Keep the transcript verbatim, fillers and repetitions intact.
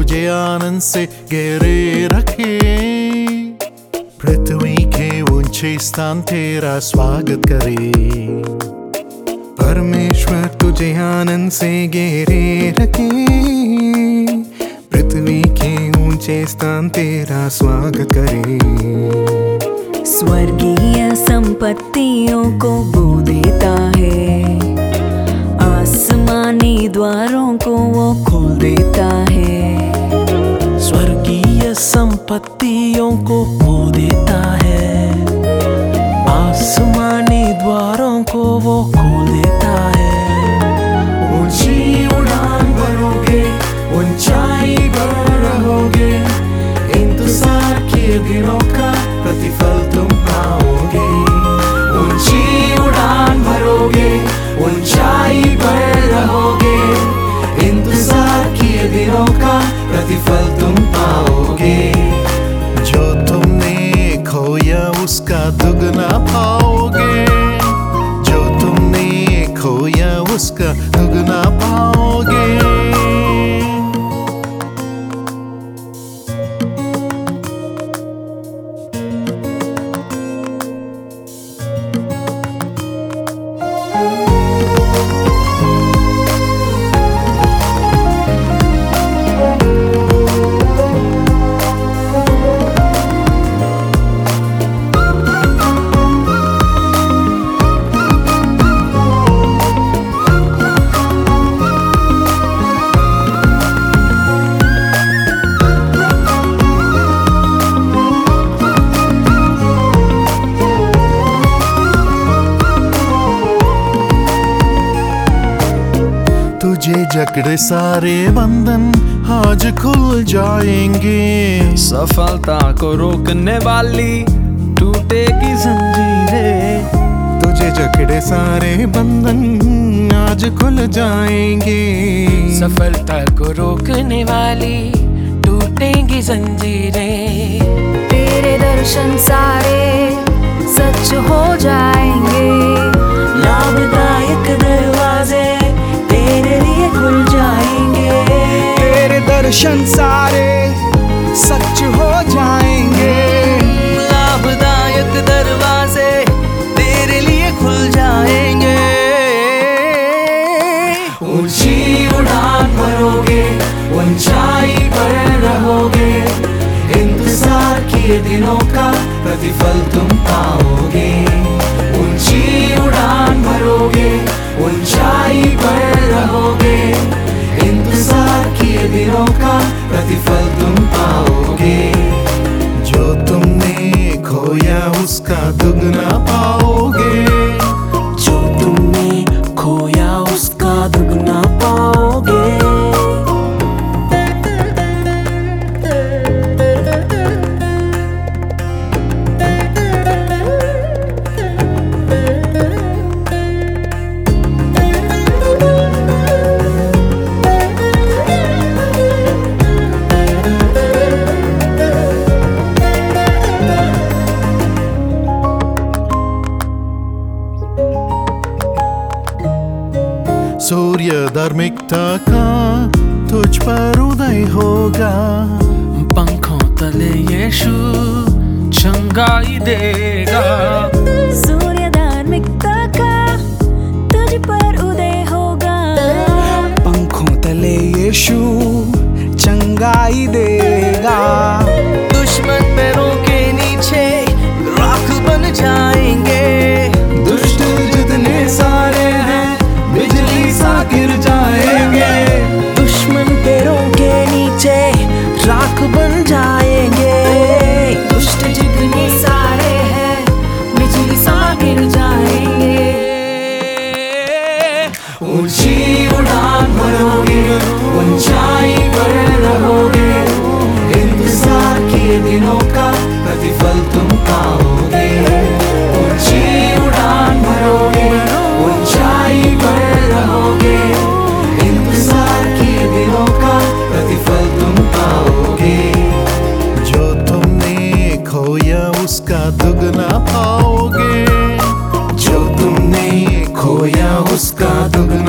तुझे आनंद से घेरे रखे। पृथ्वी के ऊंचे स्थान तेरा स्वागत करे। परमेश्वर तुझे आनंद से घेरे रखे। पृथ्वी के ऊंचे स्थान तेरा स्वागत करे। स्वर्गीय संपत्तियों को वो देता है, आसमानी द्वारों को वो खोल देता है। स्वर्गीय संपत्तियों को वो देता है, आसमानी द्वारों को वो खोल देता है। ऊंची उड़ान भरोगे, ऊंचाई पर रहोगे, इंतजार किए दिनों का प्रतिफल तुम पाओगे। ऊंची उड़ान भरोगे, ऊंचाई पर रहोगे, इंतजार किए दिनों का प्रतिफल तुम पाओगे। जो तुमने खोया उसका दुगना पाओगे। जो तुमने खोया उसका दुगना पाओगे। तुझे जकड़े सारे बंधन आज खुल जाएंगे। सफलता को रोकने वाली टूटेगी जंजीरें। तुझे जकड़े सारे बंधन आज खुल जाएंगे। सफलता को रोकने वाली टूटेगी जंजीरें। तेरे दर्शन सारे सच हो जाएंगे। लाभदायक दरवाजे तेरे लिए खुल जाएंगे। तेरे दर्शन सारे सच हो जाएंगे। लाभदायक दरवाजे तेरे लिए खुल जाएंगे। ऊंची उड़ान भरोगे, ऊंचाई पर रहोगे, इंतजार किए दिनों का प्रतिफल तुम पाओगे। ऊंची उड़ान भरोगे, ऊंचाई पर रहोगे, इंतजार किए दिनों का प्रतिफल तुम पाओगे। जो तुमने खोया उसका दुगना पाओगे। जो तुमने खोया उसका दुगना पाओगे। सूर्य धार्मिकता का तुझ पर उदय होगा। पंखों तले यीशु चंगाई देगा। सूर्य धार्मिकता का तुझ पर उदय होगा। पंखों तले यीशु चंगाई देगा। दुश्मन पैरों के नीचे राख बन जाएंगे। दुष्ट जितने सारे हैं बिजली सा गिर जाएंगे। दुश्मन पैरों के नीचे राख बन जाएंगे। दुष्ट जितने सारे हैं बिजली सा गिर जाएंगे। ऊंची उड़ान भरोगे, ऊंचाई पर रहोगे, इंतजार किए दिनों का प्रतिफल तुम पाओगे। ऊंची उड़ान भरोगे, ऊंचाई पर रहोगे, इंतजार किए दिनों का प्रतिफल तुम पाओगे। जो तुमने खोया उसका दुगना पाओगे। जो तुमने खोया उसका दुगना